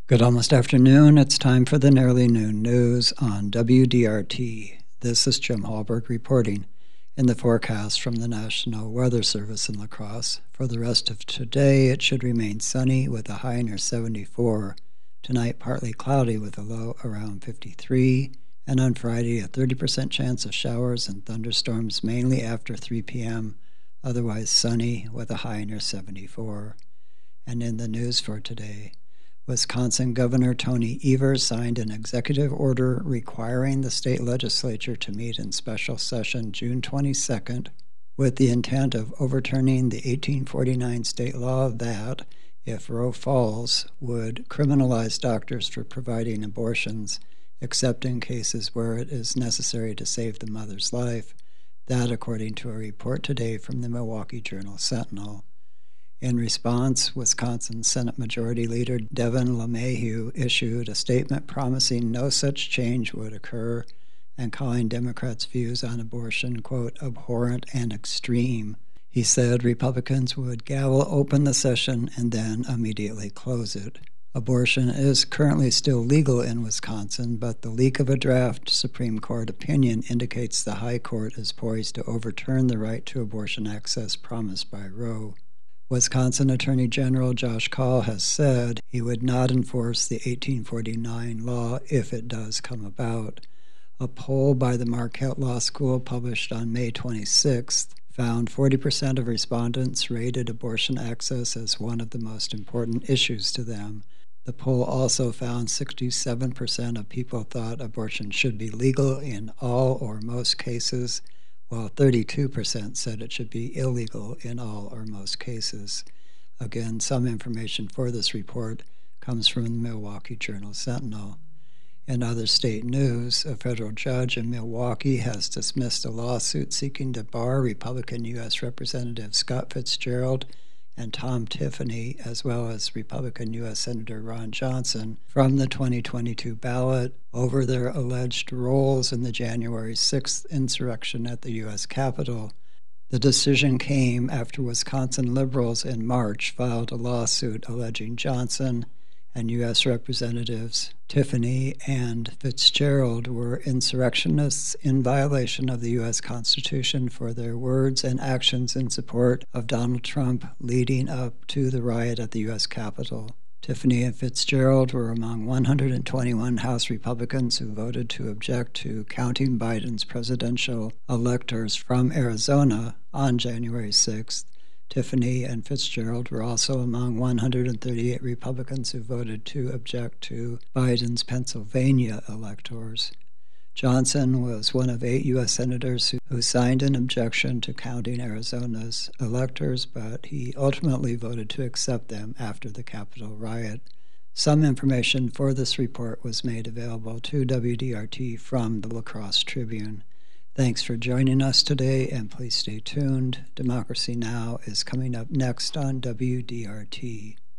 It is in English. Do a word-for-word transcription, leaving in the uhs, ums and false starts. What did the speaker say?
Good almost afternoon. It's time for the nearly noon news on W D R T. This is Jim Hallberg reporting. In the forecast from the National Weather Service in La Crosse, for the rest of today it should remain sunny with a high near seventy-four. Tonight partly cloudy with a low around fifty-three. And on Friday a thirty percent chance of showers and thunderstorms mainly after three p.m. Otherwise sunny with a high near seventy-four. And in the news for today, Wisconsin Governor Tony Evers signed an executive order requiring the state legislature to meet in special session June twenty-second with the intent of overturning the eighteen forty-nine state law that, if Roe falls, would criminalize doctors for providing abortions, except in cases where it is necessary to save the mother's life. That, according to a report today from the Milwaukee Journal-Sentinel. In response, Wisconsin Senate Majority Leader Devin LeMahieu issued a statement promising no such change would occur and calling Democrats' views on abortion, quote, abhorrent and extreme. He said Republicans would gavel open the session and then immediately close it. Abortion is currently still legal in Wisconsin, but the leak of a draft Supreme Court opinion indicates the High Court is poised to overturn the right to abortion access promised by Roe. Wisconsin Attorney General Josh Kaul has said he would not enforce the eighteen forty-nine law if it does come about. A poll by the Marquette Law School published on May twenty-sixth found forty percent of respondents rated abortion access as one of the most important issues to them. The poll also found sixty-seven percent of people thought abortion should be legal in all or most cases, while thirty-two percent said it should be illegal in all or most cases. Again, some information for this report comes from the Milwaukee Journal-Sentinel. In other state news, a federal judge in Milwaukee has dismissed a lawsuit seeking to bar Republican U S Representative Scott Fitzgerald and Tom Tiffany, as well as Republican U S Senator Ron Johnson, from the twenty twenty-two ballot over their alleged roles in the January sixth insurrection at the U S Capitol. The decision came after Wisconsin liberals in March filed a lawsuit alleging Johnson and U S Representatives Tiffany and Fitzgerald were insurrectionists in violation of the U S Constitution for their words and actions in support of Donald Trump leading up to the riot at the U S Capitol. Tiffany and Fitzgerald were among one hundred twenty-one House Republicans who voted to object to counting Biden's presidential electors from Arizona on January sixth. Tiffany and Fitzgerald were also among one hundred thirty-eight Republicans who voted to object to Biden's Pennsylvania electors. Johnson was one of eight U S senators who, who signed an objection to counting Arizona's electors, but he ultimately voted to accept them after the Capitol riot. Some information for this report was made available to W D R T from the La Crosse Tribune. Thanks for joining us today, and please stay tuned. Democracy Now! Is coming up next on W D R T.